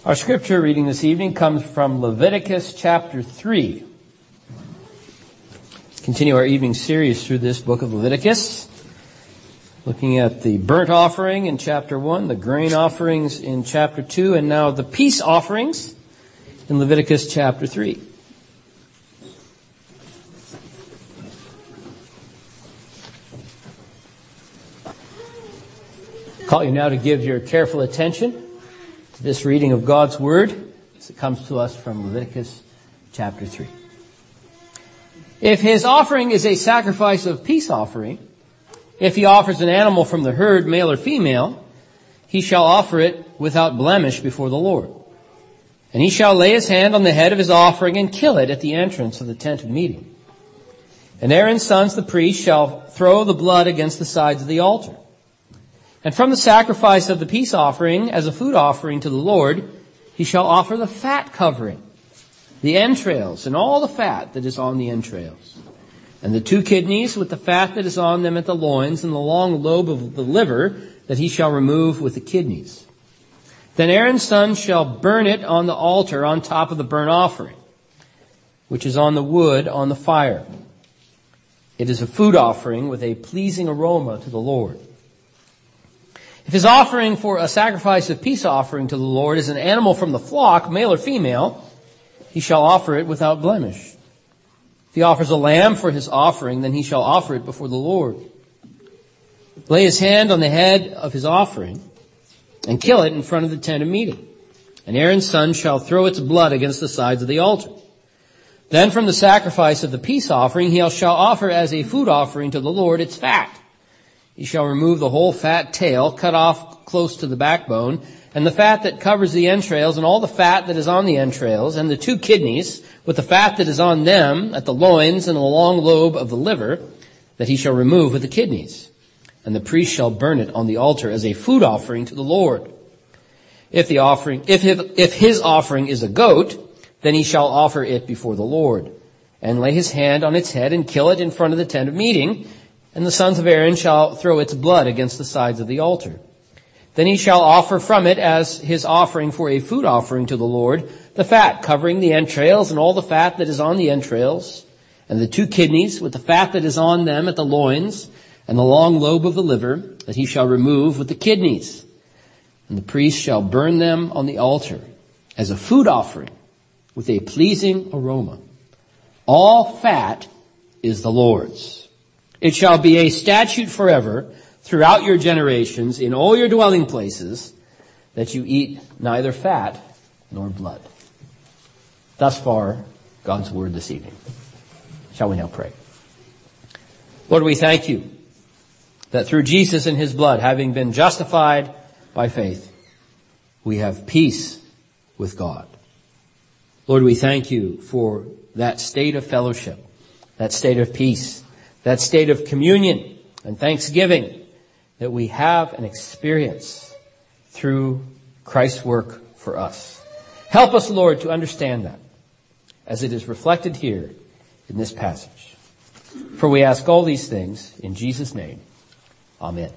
Our scripture reading this evening comes from Leviticus chapter 3. Continue our evening series through this book of Leviticus, looking at the burnt offering in chapter 1, the grain offerings in chapter 2, and now the peace offerings in Leviticus chapter 3. I call you now to give your careful attention to this reading of God's Word as it comes to us from Leviticus chapter 3. If his offering is a sacrifice of peace offering, if he offers an animal from the herd, male or female, he shall offer it without blemish before the Lord. And he shall lay his hand on the head of his offering and kill it at the entrance of the tent of meeting. And Aaron's sons, the priests, shall throw the blood against the sides of the altar. And from the sacrifice of the peace offering, as a food offering to the Lord, he shall offer the fat covering, the entrails, and all the fat that is on the entrails, and the 2 kidneys with the fat that is on them at the loins, and the long lobe of the liver that he shall remove with the kidneys. Then Aaron's sons shall burn it on the altar on top of the burnt offering, which is on the wood on the fire. It is a food offering with a pleasing aroma to the Lord. If his offering for a sacrifice of peace offering to the Lord is an animal from the flock, male or female, he shall offer it without blemish. If he offers a lamb for his offering, then he shall offer it before the Lord. Lay his hand on the head of his offering and kill it in front of the tent of meeting. And Aaron's son shall throw its blood against the sides of the altar. Then from the sacrifice of the peace offering, he shall offer as a food offering to the Lord its fat. He shall remove the whole fat tail, cut off close to the backbone, and the fat that covers the entrails, and all the fat that is on the entrails, and the 2 kidneys, with the fat that is on them, at the loins, and the long lobe of the liver, that he shall remove with the kidneys. And the priest shall burn it on the altar as a food offering to the Lord. If his offering is a goat, then he shall offer it before the Lord, and lay his hand on its head, and kill it in front of the tent of meeting, and the sons of Aaron shall throw its blood against the sides of the altar. Then he shall offer from it as his offering for a food offering to the Lord, the fat covering the entrails and all the fat that is on the entrails, and the 2 kidneys with the fat that is on them at the loins, and the long lobe of the liver that he shall remove with the kidneys. And the priest shall burn them on the altar as a food offering with a pleasing aroma. All fat is the Lord's. It shall be a statute forever throughout your generations in all your dwelling places that you eat neither fat nor blood. Thus far, God's word this evening. Shall we now pray? Lord, we thank you that through Jesus and his blood, having been justified by faith, we have peace with God. Lord, we thank you for that state of fellowship, that state of peace, that state of communion and thanksgiving that we have and experience through Christ's work for us. Help us, Lord, to understand that as it is reflected here in this passage. For we ask all these things in Jesus' name. Amen.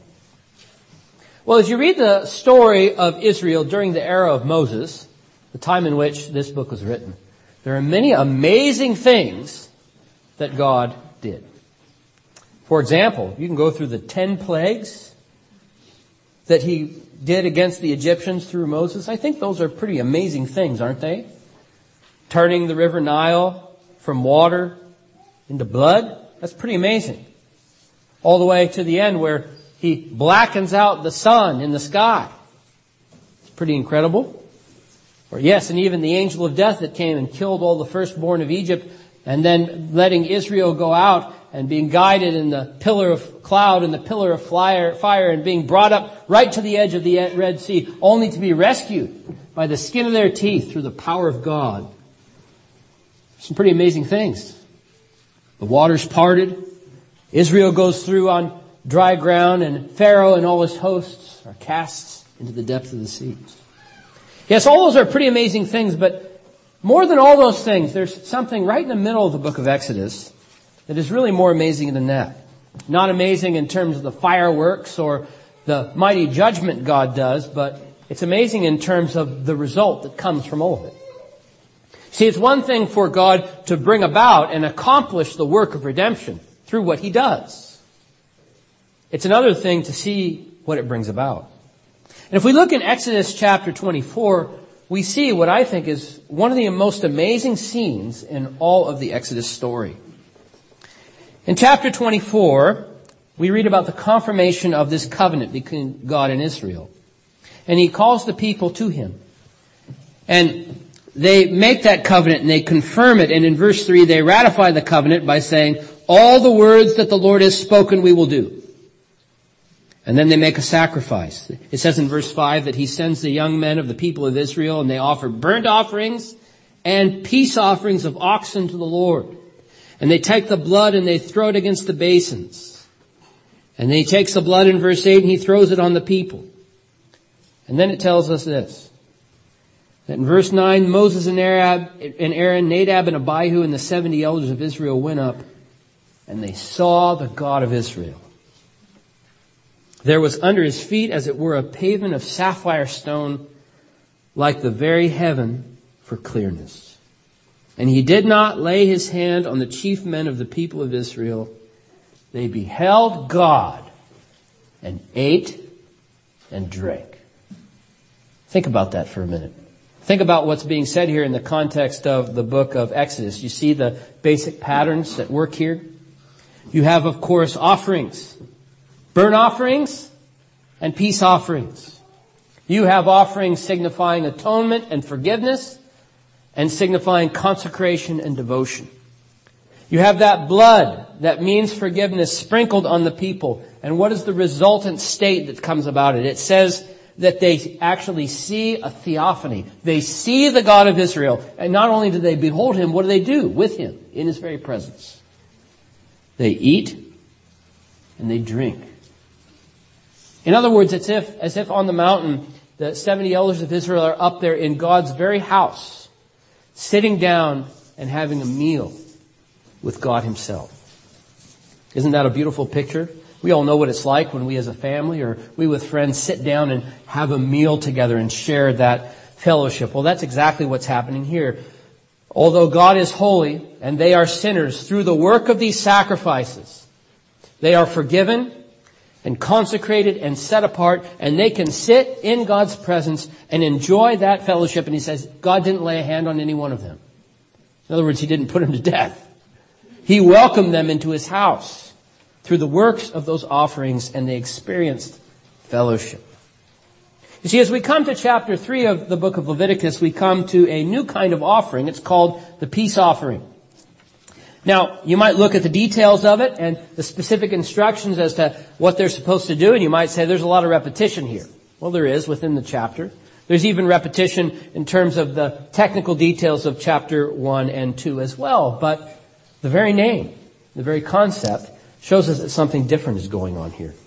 Well, as you read the story of Israel during the era of Moses, the time in which this book was written, there are many amazing things that God did. For example, you can go through the 10 plagues that he did against the Egyptians through Moses. I think those are pretty amazing things, aren't they? Turning the river Nile from water into blood. That's pretty amazing. All the way to the end where he blackens out the sun in the sky. It's pretty incredible. Or yes, and even the angel of death that came and killed all the firstborn of Egypt, and then letting Israel go out and being guided in the pillar of cloud and the pillar of fire and being brought up right to the edge of the Red Sea, only to be rescued by the skin of their teeth through the power of God. Some pretty amazing things. The waters parted. Israel goes through on dry ground, and Pharaoh and all his hosts are cast into the depths of the seas. Yes, all those are pretty amazing things, but more than all those things, there's something right in the middle of the book of Exodus that is really more amazing than that. Not amazing in terms of the fireworks or the mighty judgment God does, but It's amazing in terms of the result that comes from all of it. See, it's one thing for God to bring about and accomplish the work of redemption through what He does. It's another thing to see what it brings about. And if we look in Exodus chapter 24, we see what I think is one of the most amazing scenes in all of the Exodus story. In chapter 24, we read about the confirmation of this covenant between God and Israel. And He calls the people to Him. And they make that covenant and they confirm it. And in verse 3, they ratify the covenant by saying, all the words that the Lord has spoken we will do. And then they make a sacrifice. It says in verse 5 that He sends the young men of the people of Israel and they offer burnt offerings and peace offerings of oxen to the Lord. And they take the blood and they throw it against the basins. And then He takes the blood in verse 8 and He throws it on the people. And then it tells us this, that in verse 9, Moses and Aaron, Nadab and Abihu and the 70 elders of Israel went up and they saw the God of Israel. There was under His feet, as it were, a pavement of sapphire stone, like the very heaven for clearness. And He did not lay His hand on the chief men of the people of Israel. They beheld God and ate and drank. Think about that for a minute. Think about what's being said here in the context of the book of Exodus. You see the basic patterns that work here? You have, of course, offerings. Burnt offerings and peace offerings. You have offerings signifying atonement and forgiveness and signifying consecration and devotion. You have that blood that means forgiveness sprinkled on the people. And what is the resultant state that comes about it? It says that they actually see a theophany. They see the God of Israel. And not only do they behold Him, what do they do with Him in His very presence? They eat and they drink. In other words, it's as if on the mountain, the 70 elders of Israel are up there in God's very house, sitting down and having a meal with God Himself. Isn't that a beautiful picture? We all know what it's like when we as a family or we with friends sit down and have a meal together and share that fellowship. Well, that's exactly what's happening here. Although God is holy and they are sinners, through the work of these sacrifices, they are forgiven and consecrated and set apart, and they can sit in God's presence and enjoy that fellowship. And He says God didn't lay a hand on any one of them. In other words, He didn't put them to death. He welcomed them into His house through the works of those offerings, and they experienced fellowship. You see, as we come to chapter 3 of the book of Leviticus, we come to a new kind of offering. It's called the peace offering. Now, you might look at the details of it and the specific instructions as to what they're supposed to do, and you might say there's a lot of repetition here. Well, there is within the chapter. There's even repetition in terms of the technical details of chapter 1 and 2 as well. But the very name, the very concept, shows us that something different is going on here.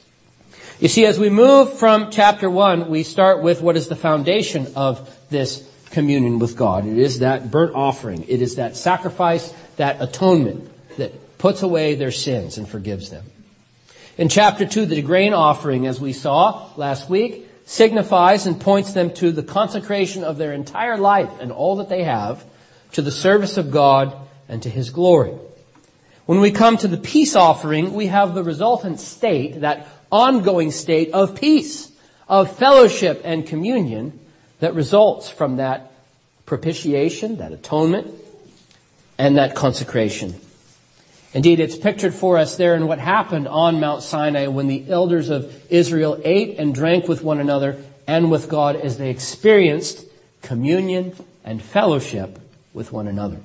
You see, as we move from chapter 1, we start with what is the foundation of this communion with God. It is that burnt offering. It is that sacrifice, that atonement that puts away their sins and forgives them. In chapter 2, the grain offering, as we saw last week, signifies and points them to the consecration of their entire life and all that they have to the service of God and to His glory. When we come to the peace offering, we have the resultant state, that ongoing state of peace, of fellowship and communion that results from that propitiation, that atonement, and that consecration. Indeed, it's pictured for us there in what happened on Mount Sinai when the elders of Israel ate and drank with one another and with God as they experienced communion and fellowship with one another.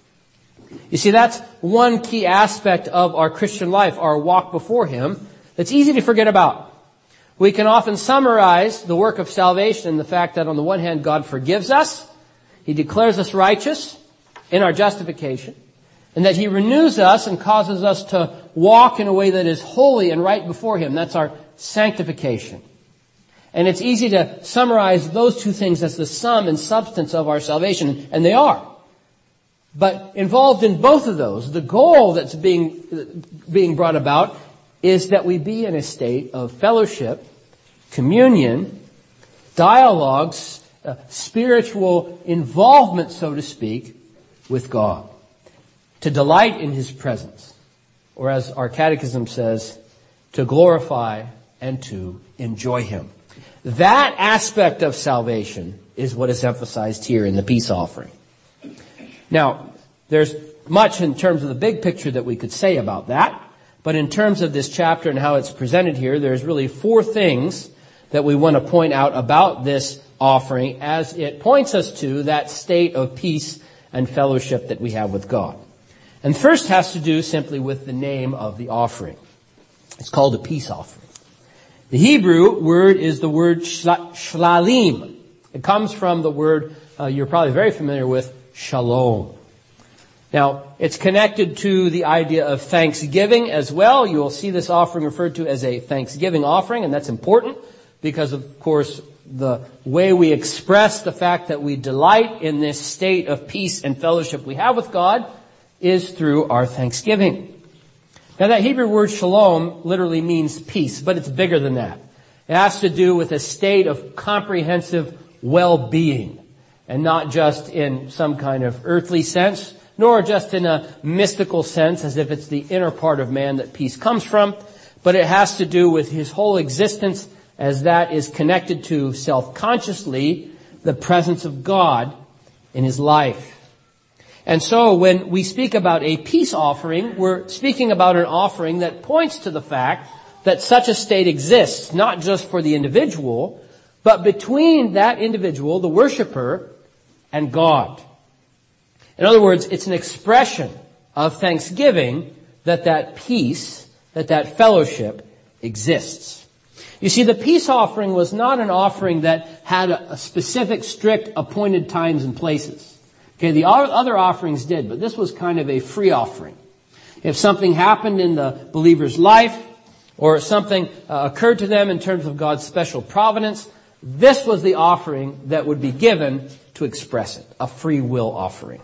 You see, that's one key aspect of our Christian life, our walk before Him, that's easy to forget about. We can often summarize the work of salvation in the fact that on the one hand, God forgives us, He declares us righteous in our justification, and that He renews us and causes us to walk in a way that is holy and right before Him. That's our sanctification. And it's easy to summarize those two things as the sum and substance of our salvation, and they are. But involved in both of those, the goal that's being brought about is that we be in a state of fellowship, communion, dialogues, spiritual involvement, so to speak, with God. To delight in His presence. Or as our catechism says, to glorify and to enjoy Him. That aspect of salvation is what is emphasized here in the peace offering. Now, there's much in terms of the big picture that we could say about that, but in terms of this chapter and how it's presented here, there's really 4 things that we want to point out about this offering as it points us to that state of peace and fellowship that we have with God. And first has to do simply with the name of the offering. It's called a peace offering. The Hebrew word is the word shlalim. It comes from the word you're probably very familiar with, shalom. Now, it's connected to the idea of thanksgiving as well. You will see this offering referred to as a thanksgiving offering, and that's important because, of course, the way we express the fact that we delight in this state of peace and fellowship we have with God is through our thanksgiving. Now, that Hebrew word shalom literally means peace, but it's bigger than that. It has to do with a state of comprehensive well-being, and not just in some kind of earthly sense, nor just in a mystical sense as if it's the inner part of man that peace comes from, but it has to do with his whole existence as that is connected to self-consciously the presence of God in his life. And so when we speak about a peace offering, we're speaking about an offering that points to the fact that such a state exists, not just for the individual, but between that individual, the worshiper, and God. In other words, it's an expression of thanksgiving that peace, that fellowship exists. You see, the peace offering was not an offering that had a specific, strict, appointed times and places. Okay, the other offerings did, but this was kind of a free offering. If something happened in the believer's life, or something occurred to them in terms of God's special providence, this was the offering that would be given to express it, a free will offering.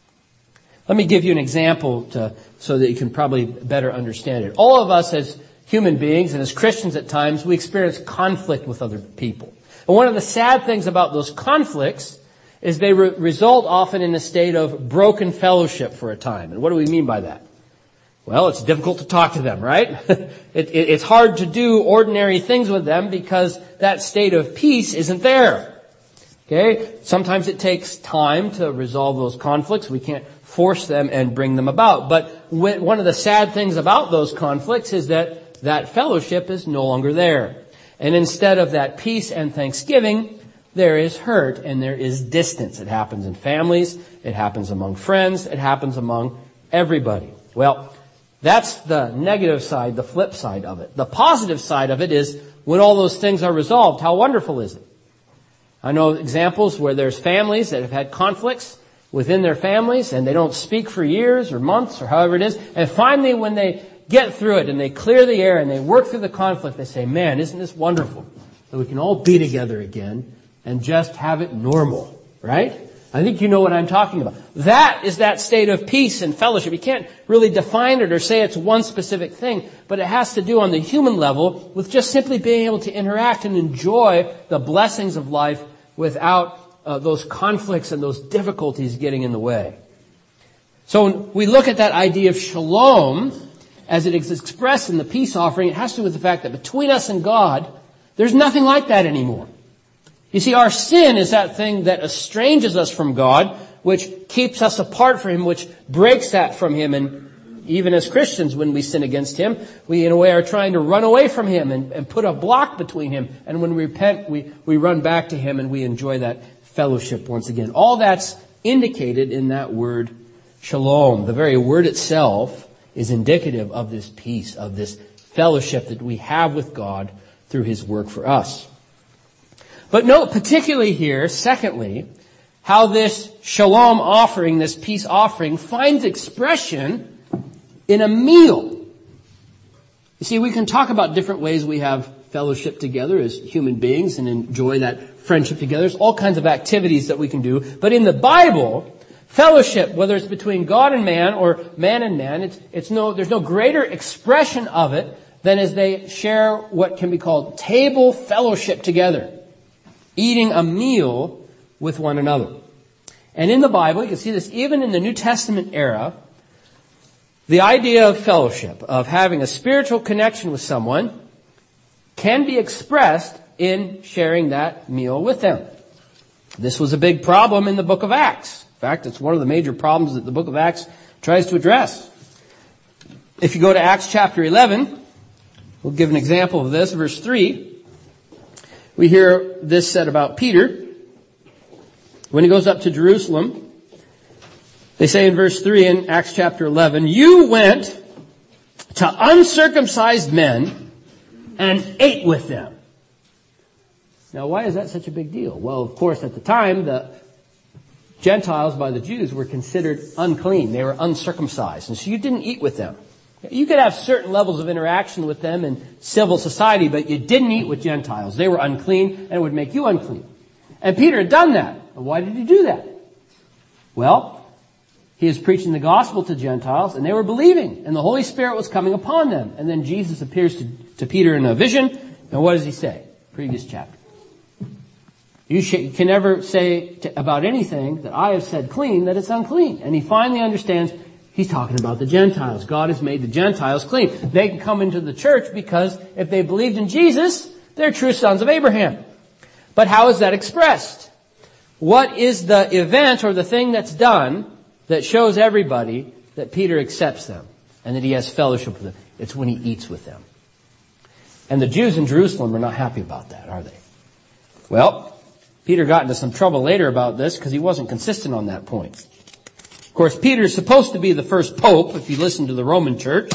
Let me give you an example so that you can probably better understand it. All of us as human beings and as Christians at times, we experience conflict with other people. And one of the sad things about those conflicts is they result often in a state of broken fellowship for a time. And what do we mean by that? Well, it's difficult to talk to them, right? It's hard to do ordinary things with them because that state of peace isn't there. Okay? Sometimes it takes time to resolve those conflicts. We can't force them and bring them about. But one of the sad things about those conflicts is that fellowship is no longer there. And instead of that peace and thanksgiving, there is hurt and there is distance. It happens in families. It happens among friends. It happens among everybody. Well, that's the negative side, the flip side of it. The positive side of it is when all those things are resolved, how wonderful is it? I know examples where there's families that have had conflicts within their families and they don't speak for years or months or however it is. And finally when they get through it and they clear the air and they work through the conflict, they say, man, isn't this wonderful that we can all be together again and just have it normal, right? I think you know what I'm talking about. That is that state of peace and fellowship. You can't really define it or say it's one specific thing, but it has to do on the human level with just simply being able to interact and enjoy the blessings of life without those conflicts and those difficulties getting in the way. So when we look at that idea of shalom, as it is expressed in the peace offering, it has to do with the fact that between us and God, there's nothing like that anymore. You see, our sin is that thing that estranges us from God, which keeps us apart from Him, which breaks that from Him. And even as Christians, when we sin against Him, we in a way are trying to run away from Him and put a block between Him. And when we repent, we run back to Him and we enjoy that fellowship once again. All that's indicated in that word shalom. The very word itself is indicative of this peace, of this fellowship that we have with God through His work for us. But note particularly here, secondly, how this shalom offering, this peace offering, finds expression in a meal. You see, we can talk about different ways we have fellowship together as human beings and enjoy that friendship together. There's all kinds of activities that we can do. But in the Bible, fellowship, whether it's between God and man or man and man, there's no greater expression of it than as they share what can be called table fellowship together. eating a meal with one another. And in the Bible, you can see this even in the New Testament era, the idea of fellowship, of having a spiritual connection with someone, can be expressed in sharing that meal with them. This was a big problem in the book of Acts. In fact, it's one of the major problems that the book of Acts tries to address. If you go to Acts chapter 11, we'll give an example of this, verse 3. We hear this said about Peter. When he goes up to Jerusalem, they say in verse 3 in Acts chapter 11, "You went to uncircumcised men and ate with them." Now, why is that such a big deal? Well, of course, at the time, the Gentiles by the Jews were considered unclean. They were uncircumcised. And so you didn't eat with them. You could have certain levels of interaction with them in civil society, but you didn't eat with Gentiles. They were unclean, and it would make you unclean. And Peter had done that. And why did he do that? Well, he was preaching the gospel to Gentiles, and they were believing, and the Holy Spirit was coming upon them. And then Jesus appears to Peter in a vision, and what does he say? Previous chapter. You can never say about anything that I have said clean that it's unclean. And he finally understands he's talking about the Gentiles. God has made the Gentiles clean. They can come into the church because if they believed in Jesus, they're true sons of Abraham. But how is that expressed? What is the event or the thing that's done that shows everybody that Peter accepts them and that he has fellowship with them? It's when he eats with them. And the Jews in Jerusalem are not happy about that, are they? Well, Peter got into some trouble later about this because he wasn't consistent on that point. Of course, Peter's supposed to be the first pope, if you listen to the Roman church.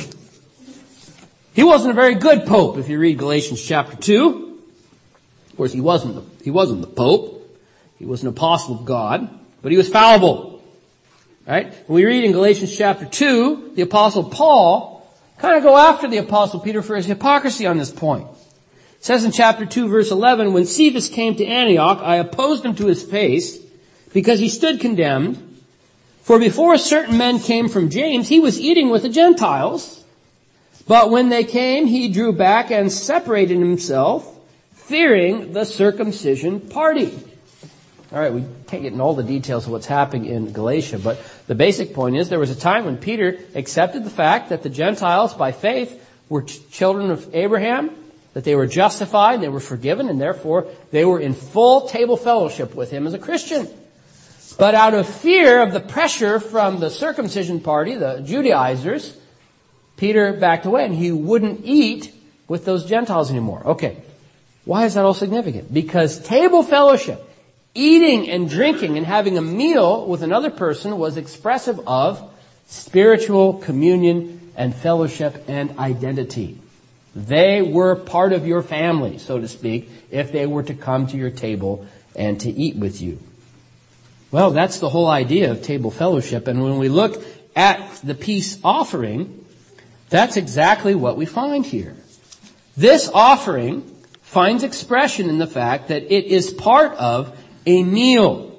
He wasn't a very good pope, if you read Galatians chapter 2. Of course, he wasn't the pope. He was an apostle of God, but he was fallible. Right? When we read in Galatians chapter 2, the apostle Paul kind of go after the apostle Peter for his hypocrisy on this point. It says in chapter 2, verse 11, "When Cephas came to Antioch, I opposed him to his face, because he stood condemned. For before certain men came from James, he was eating with the Gentiles. But when they came, he drew back and separated himself, fearing the circumcision party." All right, we can't get into all the details of what's happening in Galatia, but the basic point is there was a time when Peter accepted the fact that the Gentiles, by faith, were children of Abraham, that they were justified, they were forgiven, and therefore they were in full table fellowship with him as a Christian. But out of fear of the pressure from the circumcision party, the Judaizers, Peter backed away and he wouldn't eat with those Gentiles anymore. Okay, why is that all significant? Because table fellowship, eating and drinking and having a meal with another person was expressive of spiritual communion and fellowship and identity. They were part of your family, so to speak, if they were to come to your table and to eat with you. Well, that's the whole idea of table fellowship. And when we look at the peace offering, that's exactly what we find here. This offering finds expression in the fact that it is part of a meal.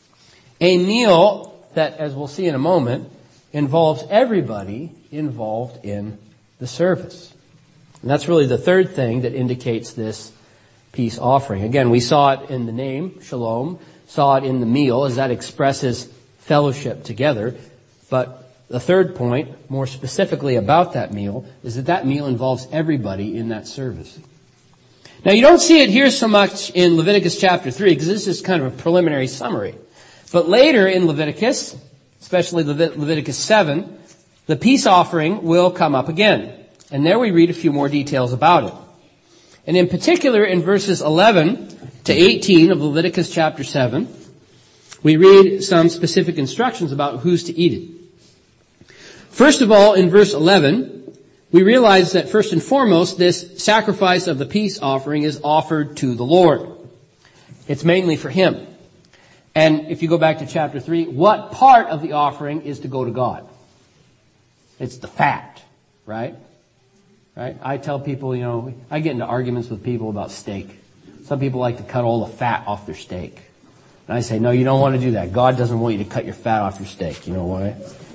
A meal that, as we'll see in a moment, involves everybody involved in the service. And that's really the third thing that indicates this peace offering. Again, we saw it in the name, shalom, saw it in the meal, as that expresses fellowship together. But the third point, more specifically about that meal, is that that meal involves everybody in that service. Now, you don't see it here so much in Leviticus chapter 3, because this is kind of a preliminary summary. But later in Leviticus, especially Leviticus 7, the peace offering will come up again. And there we read a few more details about it. And in particular, in verses 11 to 18 of Leviticus chapter 7, we read some specific instructions about who's to eat it. First of all, in verse 11, we realize that first and foremost, this sacrifice of the peace offering is offered to the Lord. It's mainly for Him. And if you go back to chapter 3, what part of the offering is to go to God? It's the fat, right? Right? I tell people, I get into arguments with people about steak. Some people like to cut all the fat off their steak. And I say, no, you don't want to do that. God doesn't want you to cut your fat off your steak. You know why?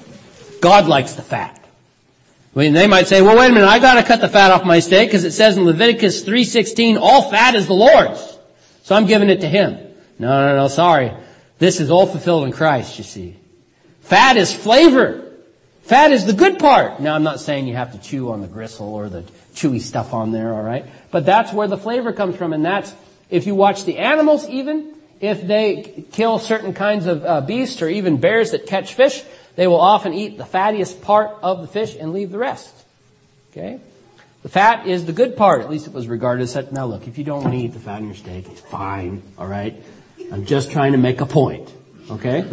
God likes the fat. I mean, they might say, well, wait a minute, I got to cut the fat off my steak because it says in Leviticus 3:16, all fat is the Lord's. So I'm giving it to him. No, sorry. This is all fulfilled in Christ, you see. Fat is flavor. Fat is the good part. Now, I'm not saying you have to chew on the gristle or the chewy stuff on there, all right? But that's where the flavor comes from, and that's, if you watch the animals even, if they kill certain kinds of beasts or even bears that catch fish, they will often eat the fattiest part of the fish and leave the rest. Okay? The fat is the good part. At least it was regarded as such. Now look, if you don't want to eat the fat in your steak, it's fine, all right? I'm just trying to make a point, okay?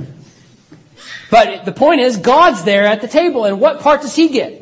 But the point is, God's there at the table, and what part does he get?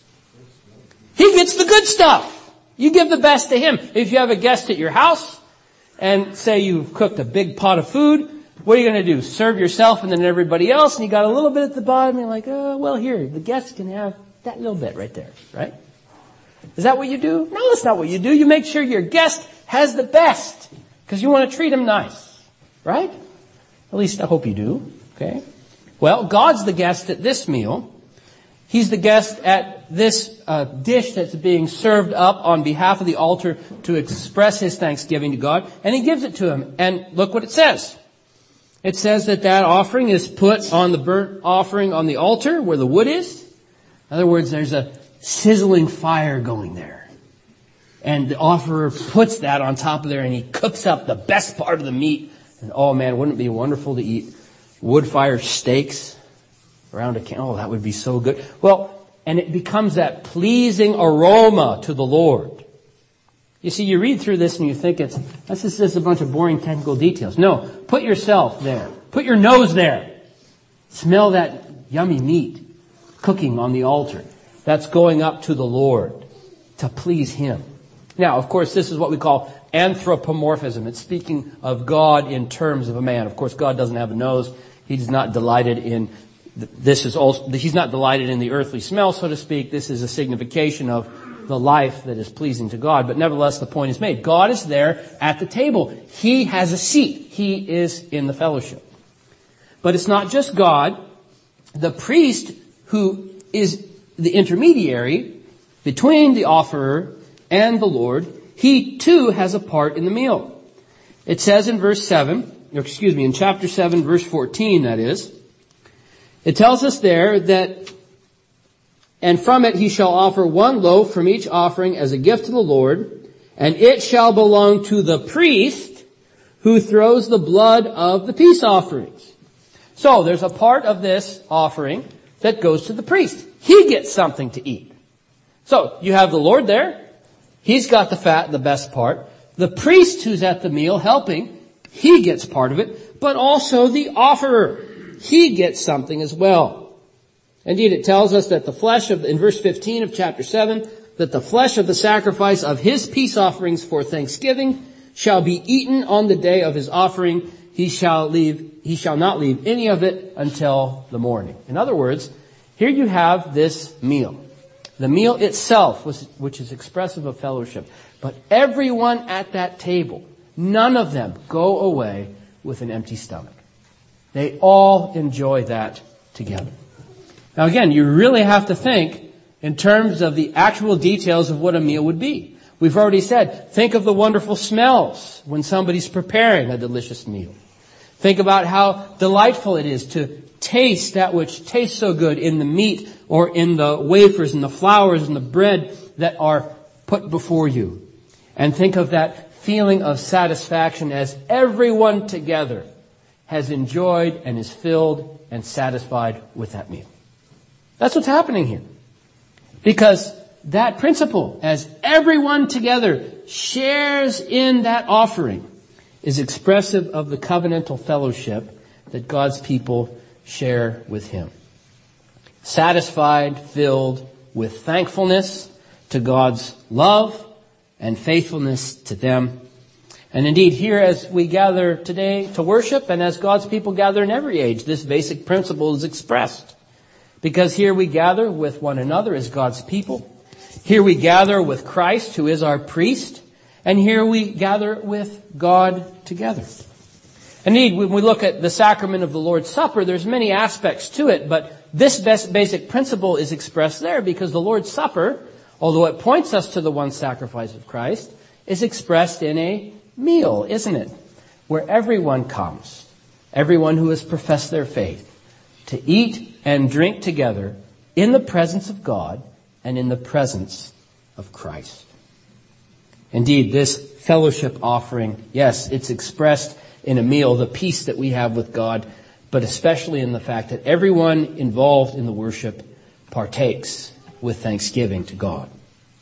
He gets the good stuff. You give the best to him. If you have a guest at your house, and say you've cooked a big pot of food, what are you going to do? Serve yourself and then everybody else, and you got a little bit at the bottom, and you're like, oh, well, here, the guest can have that little bit right there, right? Is that what you do? No, that's not what you do. You make sure your guest has the best, because you want to treat him nice, right? At least I hope you do, okay? Well, God's the guest at this meal. He's the guest at this dish that's being served up on behalf of the altar to express his thanksgiving to God, and he gives it to him. And look what it says. It says that offering is put on the burnt offering on the altar where the wood is. In other words, there's a sizzling fire going there. And the offerer puts that on top of there, and he cooks up the best part of the meat. And oh man, wouldn't it be wonderful to eat wood-fired steaks around a camp? Oh, that would be so good. Well, and it becomes that pleasing aroma to the Lord. You see, you read through this and you think this is just a bunch of boring technical details. No, put yourself there. Put your nose there. Smell that yummy meat cooking on the altar. That's going up to the Lord to please him. Now, of course, this is what we call anthropomorphism. It's speaking of God in terms of a man. Of course, God doesn't have a nose. He's not delighted in he's not delighted in the earthly smell, so to speak. This is a signification of the life that is pleasing to God. But nevertheless, the point is made. God is there at the table. He has a seat. He is in the fellowship. But it's not just God. The priest, who is the intermediary between the offerer and the Lord, he too has a part in the meal. It says in in chapter 7, verse 14, that is, it tells us there that, and from it he shall offer one loaf from each offering as a gift to the Lord, and it shall belong to the priest who throws the blood of the peace offerings. So there's a part of this offering that goes to the priest. He gets something to eat. So you have the Lord there. He's got the fat, the best part. The priest who's at the meal helping, he gets part of it, but also the offerer. He gets something as well. Indeed, it tells us that the flesh in verse 15 of chapter 7, that the flesh of the sacrifice of his peace offerings for thanksgiving shall be eaten on the day of his offering. He shall not leave any of it until the morning. In other words, here you have this meal. The meal itself, which is expressive of fellowship. But everyone at that table, none of them go away with an empty stomach. They all enjoy that together. Now again, you really have to think in terms of the actual details of what a meal would be. We've already said, think of the wonderful smells when somebody's preparing a delicious meal. Think about how delightful it is to taste that which tastes so good in the meat or in the wafers and the flours and the bread that are put before you. And think of that feeling of satisfaction as everyone together has enjoyed and is filled and satisfied with that meal. That's what's happening here. Because that principle, as everyone together shares in that offering, is expressive of the covenantal fellowship that God's people share with him. Satisfied, filled with thankfulness to God's love and faithfulness to them. And indeed, here as we gather today to worship and as God's people gather in every age, this basic principle is expressed. Because here we gather with one another as God's people. Here we gather with Christ, who is our priest. And here we gather with God together. Indeed, when we look at the sacrament of the Lord's Supper, there's many aspects to it, but this basic principle is expressed there because the Lord's Supper, although it points us to the one sacrifice of Christ, is expressed in a meal, isn't it? Where everyone comes, everyone who has professed their faith, to eat and drink together in the presence of God and in the presence of Christ. Indeed, this fellowship offering, yes, it's expressed in a meal, the peace that we have with God, but especially in the fact that everyone involved in the worship partakes with thanksgiving to God.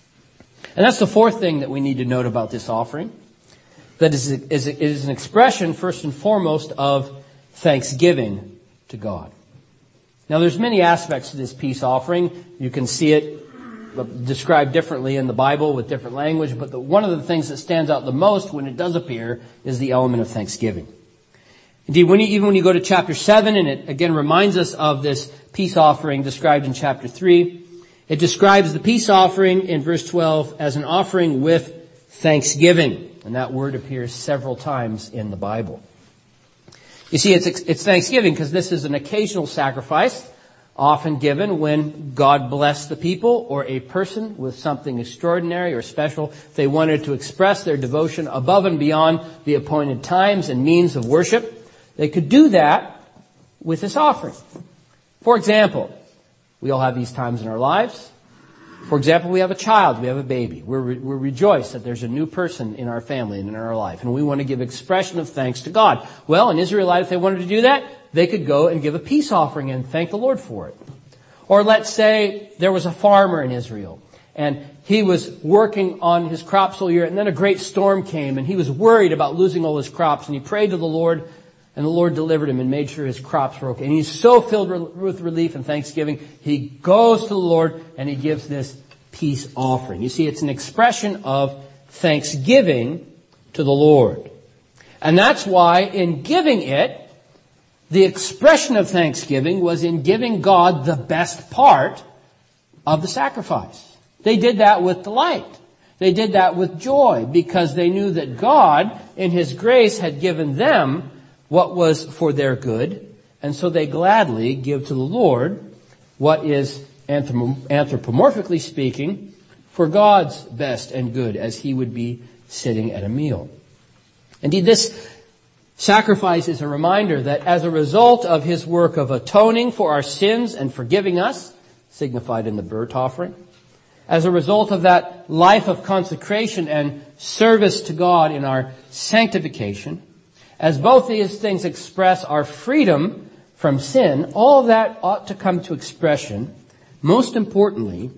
And that's the fourth thing that we need to note about this offering. That it is an expression, first and foremost, of thanksgiving to God. Now, there's many aspects to this peace offering. You can see it described differently in the Bible with different language, but one of the things that stands out the most when it does appear is the element of thanksgiving. Indeed, even when you go to chapter 7, and it again reminds us of this peace offering described in chapter 3, it describes the peace offering in verse 12 as an offering with thanksgiving. And that word appears several times in the Bible. You see, it's thanksgiving because this is an occasional sacrifice, often given when God blessed the people or a person with something extraordinary or special. They wanted to express their devotion above and beyond the appointed times and means of worship. They could do that with this offering. For example, we all have these times in our lives. For example, we have a child, we have a baby. We're rejoiced that there's a new person in our family and in our life, and we want to give expression of thanks to God. Well, an Israelite, if they wanted to do that, they could go and give a peace offering and thank the Lord for it. Or let's say there was a farmer in Israel, and he was working on his crops all year, and then a great storm came, and he was worried about losing all his crops, and he prayed to the Lord, and the Lord delivered him and made sure his crops were okay. And he's so filled with relief and thanksgiving, he goes to the Lord and he gives this peace offering. You see, it's an expression of thanksgiving to the Lord. And that's why in giving it, the expression of thanksgiving was in giving God the best part of the sacrifice. They did that with delight. They did that with joy because they knew that God, in His grace, had given them what was for their good, and so they gladly give to the Lord what is, anthropomorphically speaking, for God's best and good, as He would be sitting at a meal. Indeed, this sacrifice is a reminder that as a result of His work of atoning for our sins and forgiving us, signified in the burnt offering, as a result of that life of consecration and service to God in our sanctification, as both these things express our freedom from sin, all of that ought to come to expression, most importantly,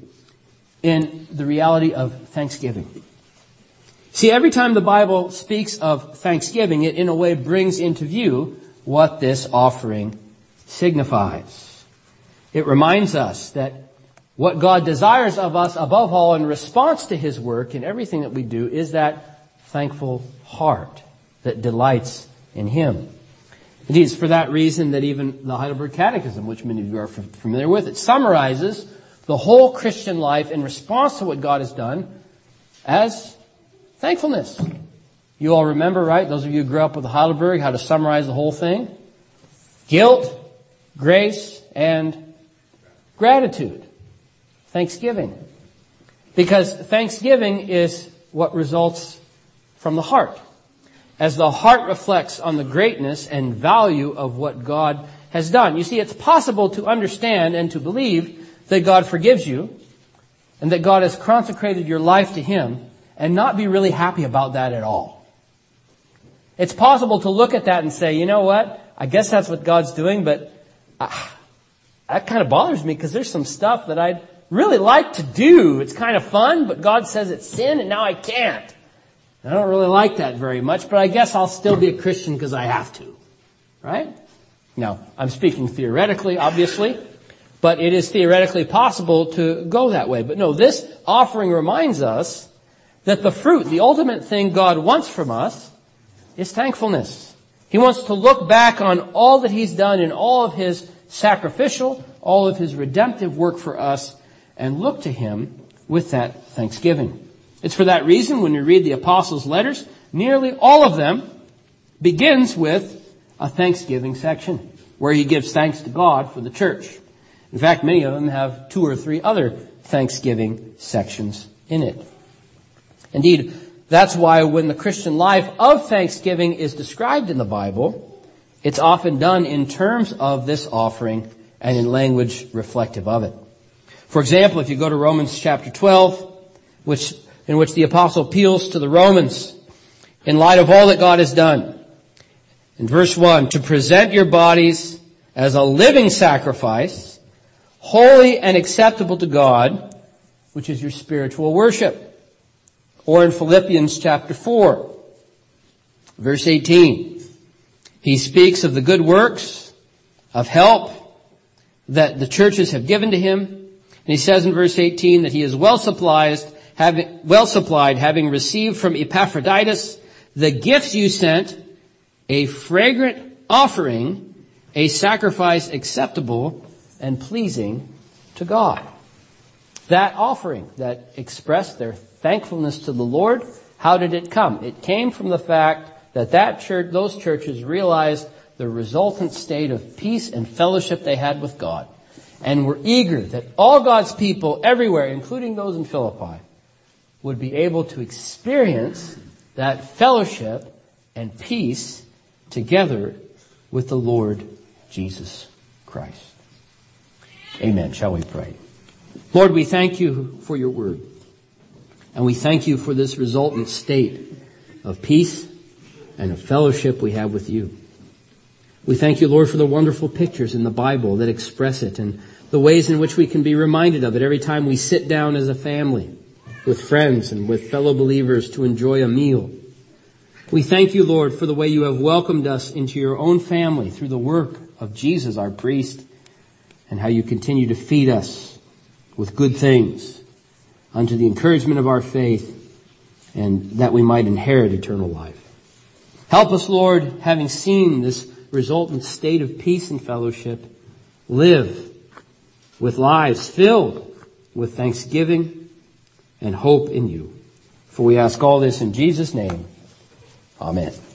in the reality of thanksgiving. See, every time the Bible speaks of thanksgiving, it in a way brings into view what this offering signifies. It reminds us that what God desires of us above all in response to His work in everything that we do is that thankful heart that delights in Him. Indeed, it's for that reason that even the Heidelberg Catechism, which many of you are familiar with, it summarizes the whole Christian life in response to what God has done as thankfulness. You all remember, right? Those of you who grew up with the Heidelberg, how to summarize the whole thing. Guilt, grace, and gratitude. Thanksgiving. Because thanksgiving is what results from the heart. As the heart reflects on the greatness and value of what God has done. You see, it's possible to understand and to believe that God forgives you and that God has consecrated your life to Him and not be really happy about that at all. It's possible to look at that and say, you know what? I guess that's what God's doing, but that kind of bothers me because there's some stuff that I'd really like to do. It's kind of fun, but God says it's sin and now I can't. I don't really like that very much, but I guess I'll still be a Christian because I have to. Right? Now, I'm speaking theoretically, obviously, but it is theoretically possible to go that way. But no, this offering reminds us that the fruit, the ultimate thing God wants from us, is thankfulness. He wants to look back on all that He's done in all of His sacrificial, all of His redemptive work for us, and look to Him with that thanksgiving. It's for that reason when you read the apostles' letters, nearly all of them begins with a thanksgiving section where he gives thanks to God for the church. In fact, many of them have 2 or 3 other thanksgiving sections in it. Indeed, That's why when the Christian life of thanksgiving is described in the Bible, it's often done in terms of this offering and in language reflective of it. For example, if you go to Romans chapter 12, in which the apostle appeals to the Romans in light of all that God has done. In verse 1, to present your bodies as a living sacrifice, holy and acceptable to God, which is your spiritual worship. Or in Philippians chapter 4, verse 18, he speaks of the good works of help that the churches have given to him. And he says in verse 18 that he is well supplied, having received from Epaphroditus the gifts you sent, a fragrant offering, a sacrifice acceptable and pleasing to God. That offering that expressed their thankfulness to the Lord, how did it come? It came from the fact that those churches realized the resultant state of peace and fellowship they had with God, and were eager that all God's people everywhere, including those in Philippi, would be able to experience that fellowship and peace together with the Lord Jesus Christ. Amen. Shall we pray? Lord, we thank you for your word. And we thank you for this resultant state of peace and of fellowship we have with you. We thank you, Lord, for the wonderful pictures in the Bible that express it and the ways in which we can be reminded of it every time we sit down as a family with friends and with fellow believers to enjoy a meal. We thank you, Lord, for the way you have welcomed us into your own family through the work of Jesus, our priest, and how you continue to feed us with good things unto the encouragement of our faith, and that we might inherit eternal life. Help us, Lord, having seen this resultant state of peace and fellowship, live with lives filled with thanksgiving and hope in you. For we ask all this in Jesus' name. Amen.